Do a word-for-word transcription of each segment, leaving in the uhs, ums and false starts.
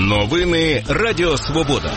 Новини Радіо Свобода.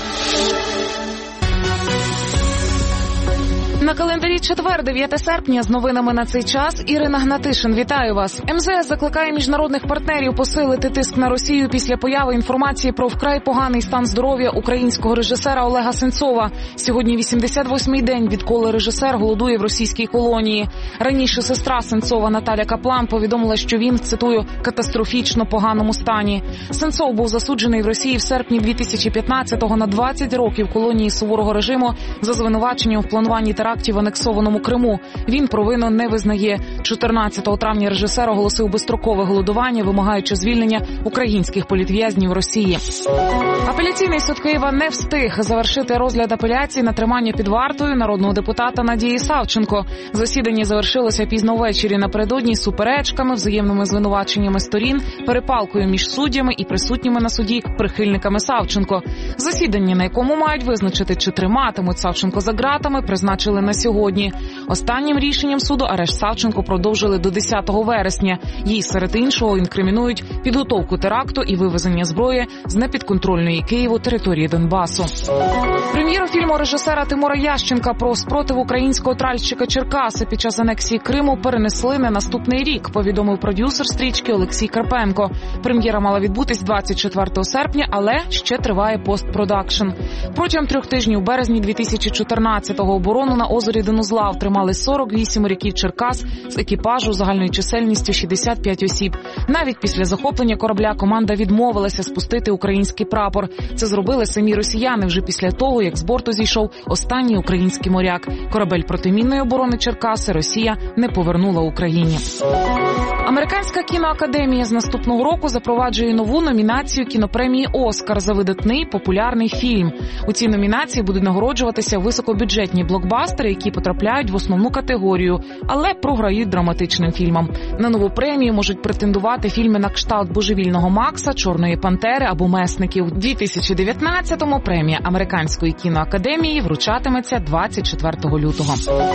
На календарі четвер, дев'яте серпня, з новинами на цей час Ірина Гнатишин. Вітаю вас. ем зе ес закликає міжнародних партнерів посилити тиск на Росію після появи інформації про вкрай поганий стан здоров'я українського режисера Олега Сенцова. Сьогодні вісімдесят восьмий день, відколи режисер голодує в російській колонії. Раніше сестра Сенцова Наталя Каплан повідомила, що він, цитую, катастрофічно поганому стані. Сенцов був засуджений в Росії в серпні дві тисячі п'ятнадцятого на двадцять років колонії суворого режиму за звинуваченням в плануванні терактів в анексованому Криму. Він провину не визнає. чотирнадцятого травня режисер оголосив безстрокове голодування, вимагаючи звільнення українських політв'язнів Росії. Апеляційний суд Києва не встиг завершити розгляд апеляції на тримання під вартою народного депутата Надії Савченко. Засідання завершилося пізно ввечері напередодні суперечками, взаємними звинуваченнями сторін, перепалкою між суддями і присутніми на суді прихильниками Савченко. Засідання, на якому мають визначити, чи триматимуть Савченко за ґратами, призначили на сьогодні. Останнім рішенням суду арешт Савченко продовжили до десятого вересня. Їй, серед іншого, інкримінують підготовку теракту і вивезення зброї з непідконтрольної Києву території Донбасу. Прем'єру фільму режисера Тимура Ященка про спротив українського тральщика Черкаси під час анексії Криму перенесли на наступний рік, повідомив продюсер стрічки Олексій Карпенко. Прем'єра мала відбутись двадцять четвертого серпня, але ще триває постпродакшн. Протягом трьох тижнів у березні дві тисячі чотирнадцятого оборону на озері Денузлав тримали сорок вісім моряків Черкас з екіпажу загальною чисельністю шістдесят п'ять осіб. Навіть після захоплення корабля команда відмовилася спустити український прапор. Це зробили самі росіяни вже після того, як з борту зійшов останній український моряк. Корабель протимінної оборони Черкаси Росія не повернула Україні. Американська кіноакадемія з наступного року запроваджує нову номінацію кінопремії «Оскар» за видатний популярний фільм. У цій номінації будуть нагороджуватися високобюджетні блокбастери, які потрапляють в основну категорію, але програють драматичним фільмам. На нову премію можуть претендувати фільми на кшталт «Божевільного Макса», «Чорної пантери» або «Месників». У дві тисячі дев'ятнадцятому премія Американської кіноакадемії вручатиметься двадцять четвертого лютого.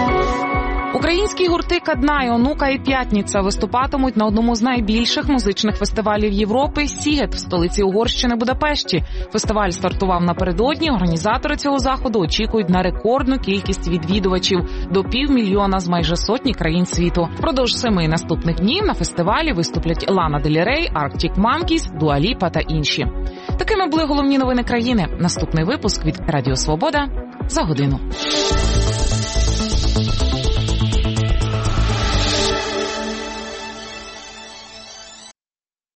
Українські гурти «Каднай», «Онука» і «П'ятниця» виступатимуть на одному з найбільших музичних фестивалів Європи – «Сігет» в столиці Угорщини Будапешті. Фестиваль стартував напередодні. Організатори цього заходу очікують на рекордну кількість відвідувачів – до півмільйона з майже сотні країн світу. Впродовж семи наступних днів на фестивалі виступлять Лана Дель Рей, Arctic Monkeys, Дуа Ліпа та інші. Такими були головні новини країни. Наступний випуск від Радіо Свобода за годину.